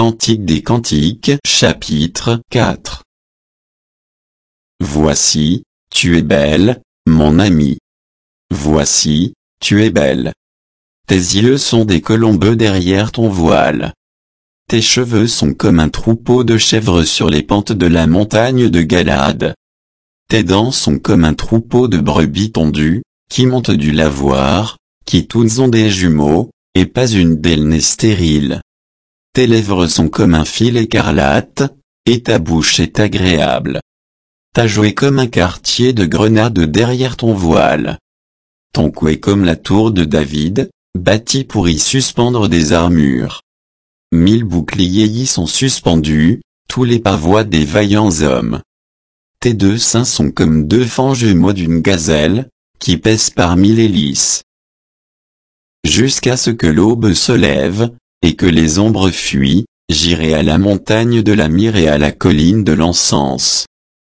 Cantique des Cantiques, chapitre 4. Voici, tu es belle, mon amie. Voici, tu es belle. Tes yeux sont des colombes derrière ton voile. Tes cheveux sont comme un troupeau de chèvres sur les pentes de la montagne de Galade. Tes dents sont comme un troupeau de brebis tondues, qui montent du lavoir, qui toutes ont des jumeaux, et pas une d'elles n'est stérile. Tes lèvres sont comme un fil écarlate, et ta bouche est agréable. Ta joue est comme un quartier de grenade derrière ton voile. Ton cou est comme la tour de David, bâtie pour y suspendre des armures. 1000 boucliers y sont suspendus, tous les pavois des vaillants hommes. Tes deux seins sont comme deux fans jumeaux d'une gazelle, qui pèsent parmi les lys. Jusqu'à ce que l'aube se lève, et que les ombres fuient, j'irai à la montagne de la myrrhe et à la colline de l'encens.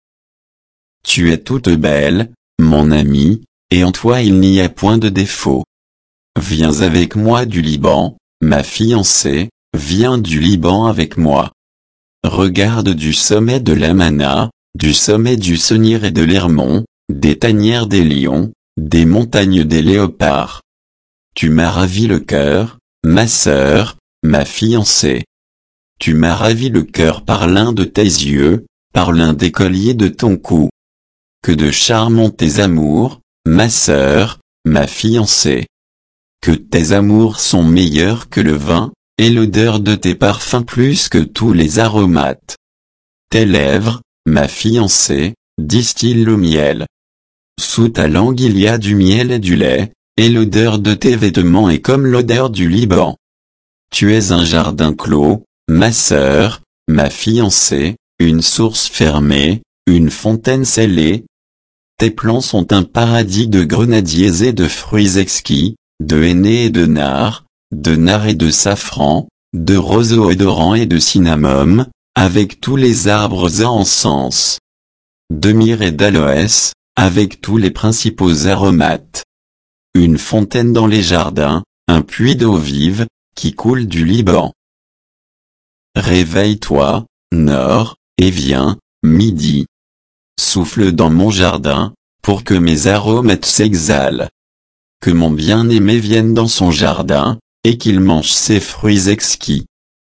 Tu es toute belle, mon amie, et en toi il n'y a point de défaut. Viens avec moi du Liban, ma fiancée, viens du Liban avec moi. Regarde du sommet de l'Amana, du sommet du Senir et de l'Hermon, des tanières des lions, des montagnes des léopards. Tu m'as ravi le cœur, ma sœur, ma fiancée. Tu m'as ravi le cœur par l'un de tes yeux, par l'un des colliers de ton cou. Que de charme ont tes amours, ma sœur, ma fiancée. Que tes amours sont meilleurs que le vin, et l'odeur de tes parfums plus que tous les aromates. Tes lèvres, ma fiancée, distillent le miel. Sous ta langue il y a du miel et du lait, et l'odeur de tes vêtements est comme l'odeur du Liban. Tu es un jardin clos, ma sœur, ma fiancée, une source fermée, une fontaine scellée. Tes plants sont un paradis de grenadiers et de fruits exquis, de henné et de nard et de safran, de roseau odorant et de cinnamome, avec tous les arbres à encens. De myrrhe et d'aloès, avec tous les principaux aromates. Une fontaine dans les jardins, un puits d'eau vive, qui coule du Liban. Réveille-toi, nord, et viens, midi. Souffle dans mon jardin, pour que mes aromates s'exhalent. Que mon bien-aimé vienne dans son jardin, et qu'il mange ses fruits exquis.